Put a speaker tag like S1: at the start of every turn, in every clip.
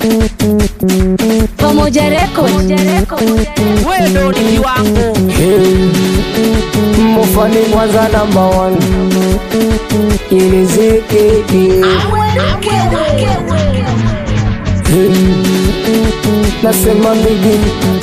S1: Pamoja Record.
S2: Wewe ndo ni wangu.
S3: Mufani kwanza number one. Ilizike. Nasema bigi.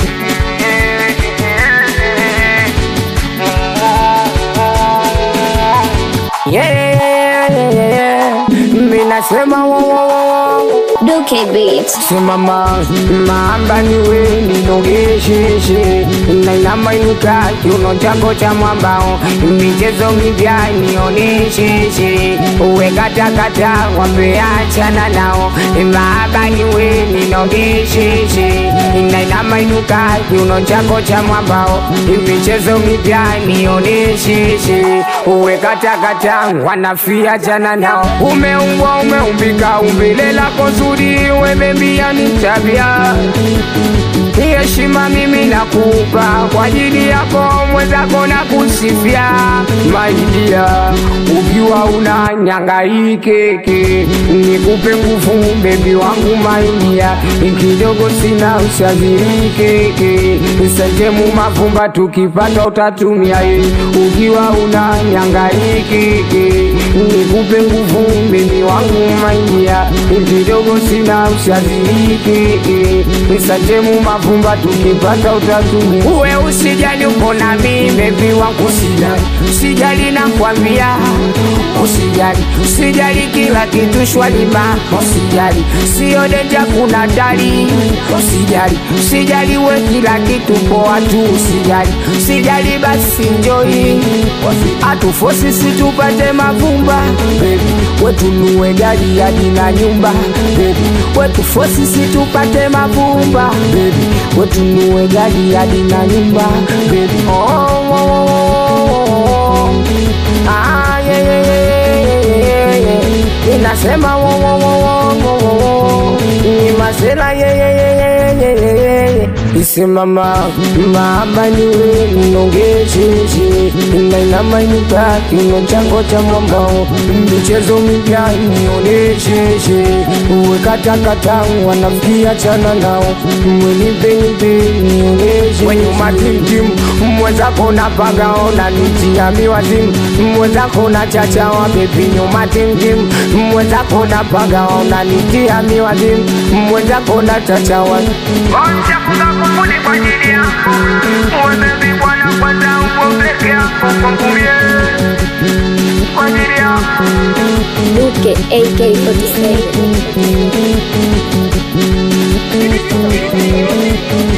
S3: Yeah. Mina sema wo.
S1: Duke Beat.
S3: Simama maamba niwe ninogeshe na inama inuka kiuno chako cha mwambao michezo mipya nioneshe uwe katakata wameachana nao maamba niwe ninogeshe na inama inuka kiuno chako cha mwambao michezo mipya nioneshe uwe katakata wanafia jana nao umeumbwa umeumbika umbile lako zuri wemembia ni tabia heshima mimi nakupa kwa ajili yako mwenzako na kusifia maidia ukiwa unanyangaikeke nikupe nguvu bebi wangu maidia kidogo sina ushazirikeke sentemu mavumba tukipata utatumia ukiwa unanyangaikeke nikupe nguvu bebi wangu maidia kidogo sina ushazirikeke sentemu mavumba tukipata utatumia uwe usijali uko na mimi baby wangu usijali nakwambia usijali kila kitu shwari ma usijali sio denja kuna dali usijali we kila kitu poa tu usijali basi enjoy atufosi situpate mavumba baby wetunue gari hadi na nyumba baby wetufosi situpate mavumba baby wetunue gari hadi na nyumba baby inasema ni masela isimama maamba niwe ninogeshe inainama inuka kiuno chango cha mwambao michezo mipya nioneshe uwe katakata wanafikia chana nao mwenipe nioneshe wenye umatimtimu mwenzako na pagaona nitia miwazimu mwenzako na chachawa bebi nyuma timtimu mwenzako na pagaona nitia miwazimu mwenzako na chachawa
S4: Kumuni kwa ajili yako Mwebebi bwana kwanza upo peke yako Kumie kwa ajili yako
S1: Duke AK47.